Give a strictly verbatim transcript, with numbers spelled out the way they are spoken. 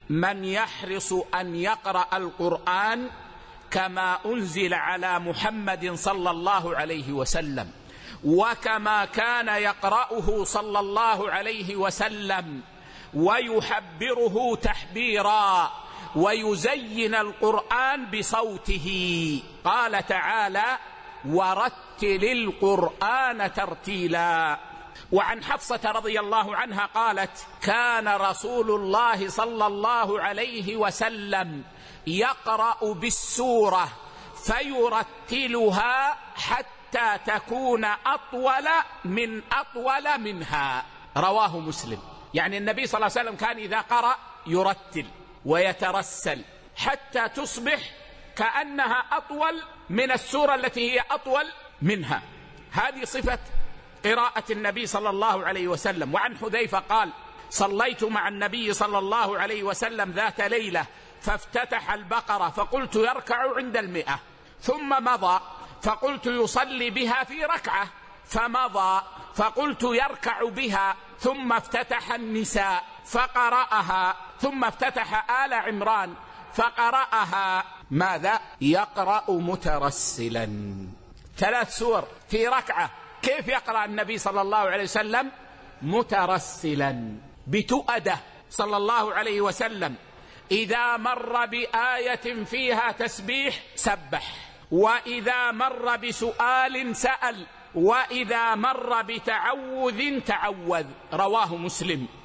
من يحرص أن يقرأ القرآن كما أنزل على محمد صلى الله عليه وسلم، وكما كان يقرأه صلى الله عليه وسلم، ويحبره تحبيرا، ويزين القرآن بصوته. قال تعالى: ورتل القرآن ترتيلا. وعن حفصة رضي الله عنها قالت: كان رسول الله صلى الله عليه وسلم يقرأ بالسورة فيرتلها حتى تكون أطول من أطول منها. رواه مسلم. يعني النبي صلى الله عليه وسلم كان إذا قرأ يرتل ويترسل حتى تصبح كأنها أطول من السورة التي هي أطول منها. هذه صفة قراءة النبي صلى الله عليه وسلم. وعن حذيفة قال: صليت مع النبي صلى الله عليه وسلم ذات ليلة فافتتح البقرة فقلت يركع عند المئة، ثم مضى فقلت يصلي بها في ركعة، فمضى فقلت يركع بها، ثم افتتح النساء فقرأها، ثم افتتح آل عمران فقرأها. ماذا؟ يقرأ مترسلا. ثلاث سور في ركعة. كيف يقرأ النبي صلى الله عليه وسلم؟ مترسلا بتؤدة صلى الله عليه وسلم. إذا مر بآية فيها تسبيح سبح، وإذا مر بسؤال سأل، وإذا مر بتعوذ تعوذ. رواه مسلم.